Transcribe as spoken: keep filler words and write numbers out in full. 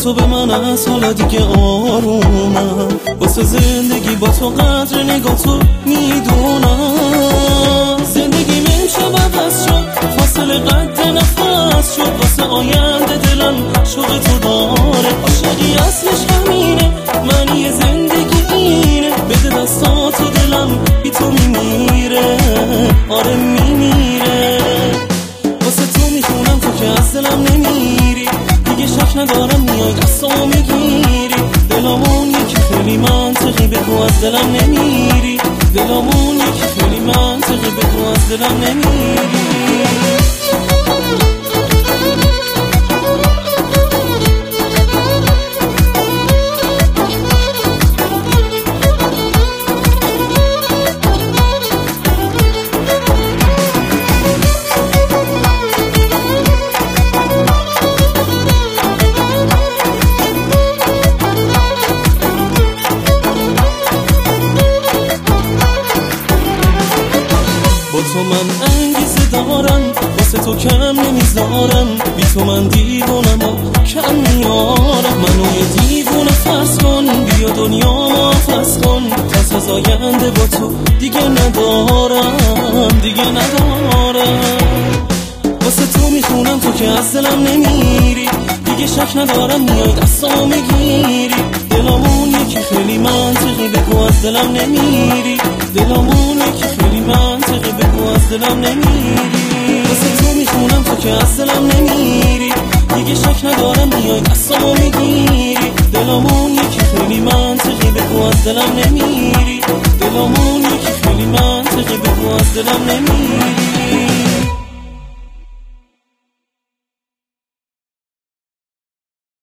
تو به من از حالا دیگه آرومم، واسه زندگی با تو قدر نگاه تو میدونم. زندگی میشه عوض شد، فاصله قد نفس شد، واسه آینده دلم شوق تو داره. عاشقی اصلش همینه، معنی زندگی اینه، بده دستاتو دلم بی تو میمیره، آره میمیره. واسه تو میخونم تو که از دلم نمیری، دیگه شک ندارم میای دستامو میگیری. دلامون یکی خیلی منطقی، بگو از دلم نمیری. دلامون یکی خیلی منطقی، بگو از دلم نمیری. با تو من انگیزه دارم، واسه تو کم نمیذارم، بی تو من دیوونم و کم میارم. منو یه دیوونه فرض کن، بیا دنیا محفظ کن، ترس از آینده با تو دیگه ندارم، دیگه ندارم. واسه تو میخونم تو که از دلم نمیری، دیگه شک ندارم میای دستامو میگیری. دلامون یکی خیلی منطقی، بگو از دلم نمیری. دلامون یکی خیلی منطقی، بگو از دلم نمیری. واسه تو میخونم تو که از دلم نمیری، دیگه شک ندارم میای دستامو میگیری. دلامون یکی خیلی منطقی، بگو از دلم نمیری. دلامون یکی خیلی منطقی، بگو از دلم نمیری.